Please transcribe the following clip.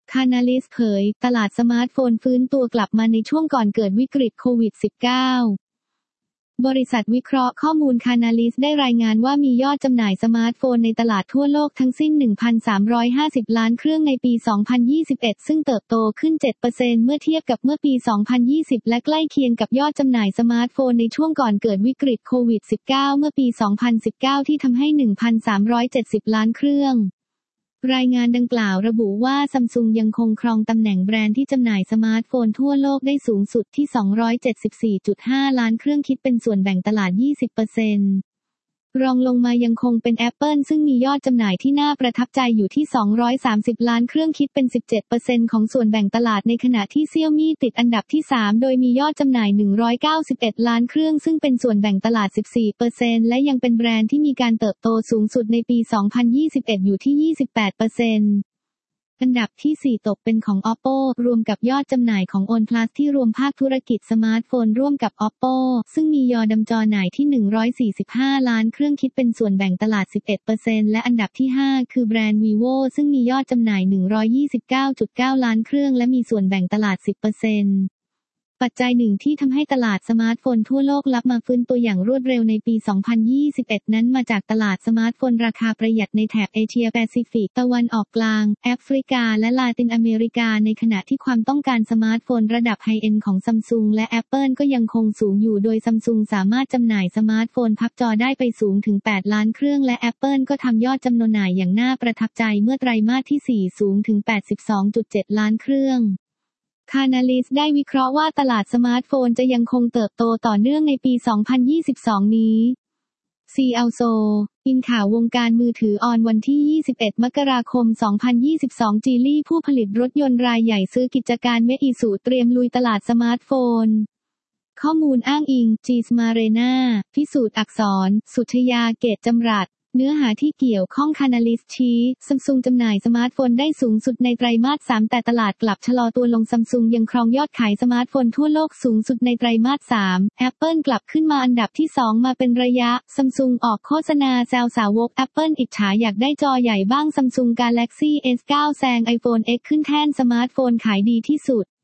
Canalys เผยตลาดสมาร์ทโฟนฟื้นตัวกลับมาในช่วงก่อนเกิดวิกฤตโควิด -19 บริษัทวิเคราะห์ข้อมูล Canalys ได้รายงานว่ามียอดจำหน่ายสมาร์ทโฟนในตลาดทั่วโลกทั้งสิ้น 1,350 ล้านเครื่องในปี 2021 ซึ่งเติบโตขึ้น 7% เมื่อเทียบกับเมื่อปี 2020 และใกล้เคียงกับยอดจำหน่ายสมาร์ทโฟนในช่วงก่อนเกิดวิกฤตโควิด -19 เมื่อปี 2019 ที่ทำให้ 1,370 ล้านเครื่องรายงานดังกล่าวระบุว่า Samsung ยังคงครองตำแหน่งแบรนด์ที่จำหน่ายสมาร์ทโฟนทั่วโลกได้สูงสุดที่ 274.5 ล้านเครื่องคิดเป็นส่วนแบ่งตลาด 20%รองลงมายังคงเป็น Apple ซึ่งมียอดจำหน่ายที่น่าประทับใจอยู่ที่ 230 ล้านเครื่องคิดเป็น 17% ของส่วนแบ่งตลาดในขณะที่ Xiaomi ติดอันดับที่ 3 โดยมียอดจำหน่าย 191 ล้านเครื่องซึ่งเป็นส่วนแบ่งตลาด 14% และยังเป็นแบรนด์ที่มีการเติบโตสูงสุดในปี 2021 อยู่ที่ 28%อันดับที่ 4 ตกเป็นของ Oppo รวมกับยอดจำหน่ายของ OnePlus ที่รวมภาคธุรกิจสมาร์ทโฟนร่วมกับ Oppo ซึ่งมียอดจำหน่ายที่ 145 ล้านเครื่องคิดเป็นส่วนแบ่งตลาด 11% และอันดับที่ 5 คือแบรนด์ Vivo ซึ่งมียอดจำหน่าย 129.9 ล้านเครื่องและมีส่วนแบ่งตลาด 10%ปัจจัยหนึ่งที่ทำให้ตลาดสมาร์ทโฟนทั่วโลกลับมาฟื้นตัวอย่างรวดเร็วในปี 2021 นั้นมาจากตลาดสมาร์ทโฟนราคาประหยัดในแถบเอเชียแปซิฟิกตะวันออกกลางแอฟริกาและลาตินอเมริกาในขณะที่ความต้องการสมาร์ทโฟนระดับไฮเอนด์ของ Samsung และ Apple ก็ยังคงสูงอยู่โดย Samsung สามารถจำหน่ายสมาร์ทโฟนพับจอได้ไปสูงถึง 8 ล้านเครื่องและ Apple ก็ทำยอดจำหน่ายอย่างน่าประทับใจเมื่อไตรมาสที่ 4 สูงถึง 82.7 ล้านเครื่องCanalys ได้วิเคราะห์ว่าตลาดสมาร์ทโฟนจะยังคงเติบโตต่อเนื่องในปี 2022 นี้ CLSO อินข่าววงการมือถือออนวันที่ 21 มกราคม 2022 จีลี่ผู้ผลิตรถยนต์รายใหญ่ซื้อกิจการเมอิสุเตรียมลุยตลาดสมาร์ทโฟนข้อมูลอ้างอิง Gsmarena พิสูจน์อักษร สุทยา เกตจำรัดเนื้อหาที่เกี่ยวข้อง Canalys ชี้ Samsung จำหน่ายสมาร์ทโฟนได้สูงสุดในไตรมาส 3 แต่ตลาดกลับชะลอตัวลง Samsung ยังครองยอดขายสมาร์ทโฟนทั่วโลกสูงสุดในไตรมาส 3 Apple กลับขึ้นมาอันดับที่ 2 มาเป็นระยะ Samsung ออกโฆษณาแซวสาวก Apple อิจฉาอยากได้จอใหญ่บ้าง Samsung Galaxy S9 แซง iPhone X ขึ้นแท่นสมาร์ทโฟนขายดีที่สุด